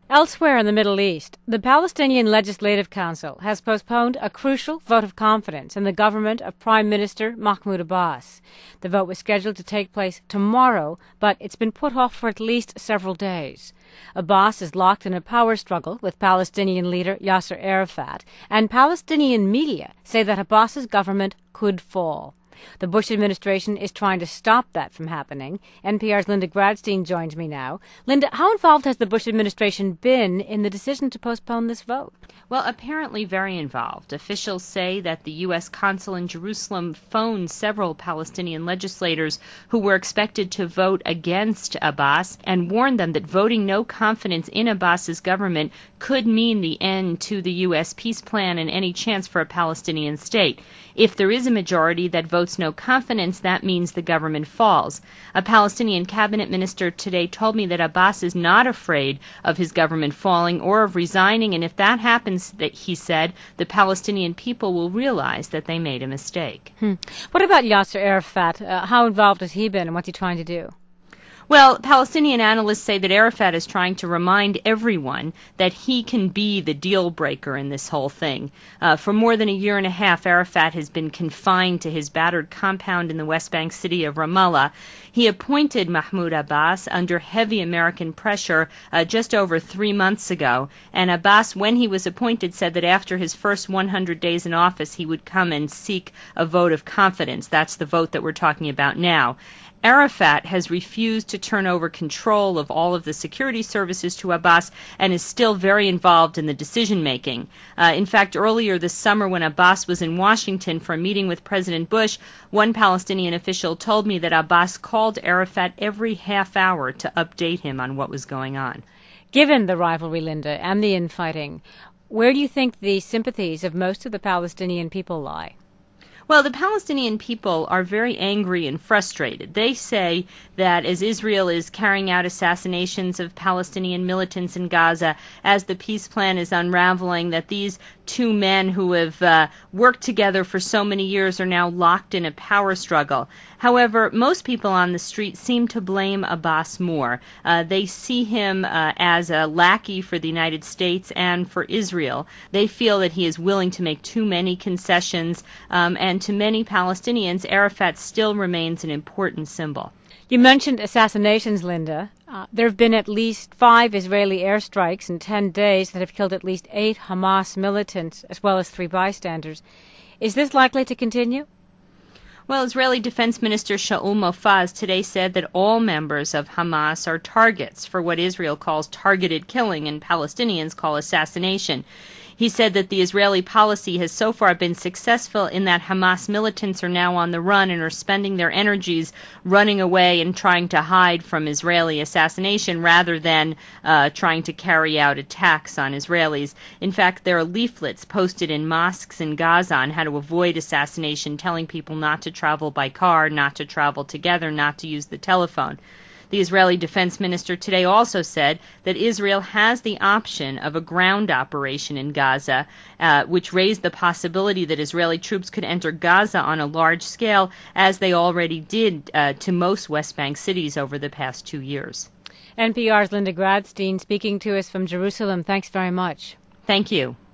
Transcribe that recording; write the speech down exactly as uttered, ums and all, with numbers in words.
Elsewhere in the Middle East, the Palestinian Legislative Council has postponed a crucial vote of confidence in the government of Prime Minister Mahmoud Abbas. The vote was scheduled to take place tomorrow, but it's been put off for at least several days. Abbas is locked in a power struggle with Palestinian leader Yasser Arafat, and Palestinian media say that Abbas's government could fall. The Bush administration is trying to stop that from happening. N P R's Linda Gradstein joins me now. Linda, how involved has the Bush administration been in the decision to postpone this vote? Well, apparently very involved. Officials say that the U S consul in Jerusalem phoned several Palestinian legislators who were expected to vote against Abbas and warned them that voting no confidence in Abbas's government could mean the end to the U S peace plan and any chance for a Palestinian state. If there is a majority that votes no confidence, that means the government falls. A Palestinian cabinet minister today told me that Abbas is not afraid of his government falling or of resigning, and if that happens, that he said, the Palestinian people will realize that they made a mistake. Hmm. What about Yasser Arafat? Uh, how involved has he been, and what's he trying to do? Well, Palestinian analysts say that Arafat is trying to remind everyone that he can be the deal breaker in this whole thing. Uh, for more than a year and a half, Arafat has been confined to his battered compound in the West Bank city of Ramallah. He appointed Mahmoud Abbas under heavy American pressure uh, just over three months ago. And Abbas, when he was appointed, said that after his first one hundred days in office, he would come and seek a vote of confidence. That's the vote that we're talking about now. Arafat has refused to turn over control of all of the security services to Abbas and is still very involved in the decision-making. Uh, in fact, earlier this summer when Abbas was in Washington for a meeting with President Bush, one Palestinian official told me that Abbas called Arafat every half hour to update him on what was going on. Given the rivalry, Linda, and the infighting, where do you think the sympathies of most of the Palestinian people lie? Well, the Palestinian people are very angry and frustrated. They say that as Israel is carrying out assassinations of Palestinian militants in Gaza, as the peace plan is unraveling, that these two men who have uh, worked together for so many years are now locked in a power struggle. However, most people on the street seem to blame Abbas more. Uh, they see him uh, as a lackey for the United States and for Israel. They feel that he is willing to make too many concessions, um, and to many Palestinians, Arafat still remains an important symbol. You mentioned assassinations, Linda. Uh, there have been at least five Israeli airstrikes in ten days that have killed at least eight Hamas militants, as well as three bystanders. Is this likely to continue? Well, Israeli Defense Minister Shaul Mofaz today said that all members of Hamas are targets for what Israel calls targeted killing and Palestinians call assassination. He said that the Israeli policy has so far been successful in that Hamas militants are now on the run and are spending their energies running away and trying to hide from Israeli assassination rather than uh, trying to carry out attacks on Israelis. In fact, there are leaflets posted in mosques in Gaza on how to avoid assassination, telling people not to travel by car, not to travel together, not to use the telephone. The Israeli defense minister today also said that Israel has the option of a ground operation in Gaza, uh, which raised the possibility that Israeli troops could enter Gaza on a large scale, as they already did uh, to most West Bank cities over the past two years. N P R's Linda Gradstein speaking to us from Jerusalem. Thanks very much. Thank you.